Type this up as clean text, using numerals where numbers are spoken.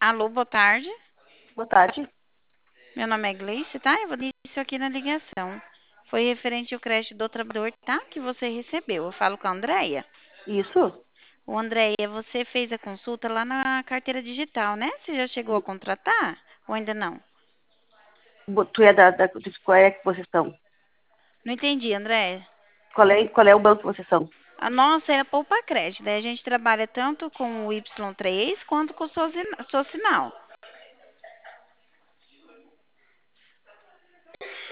Alô, boa tarde. Boa tarde. Meu nome é Gleice, tá? Eu vou dar isso aqui na ligação. Foi referente ao crédito do trabalhador, tá? Que você recebeu. Eu falo com a Andréia. Isso? O Andréia, você fez a consulta lá na carteira digital, né? Você já chegou a contratar? Ou ainda não? Tu é de qual é que vocês são? Não entendi, Andréia. Qual é o banco que vocês são? A nossa é a Poupa Crédito. Daí a gente trabalha tanto com o Y3 quanto com o Socinal.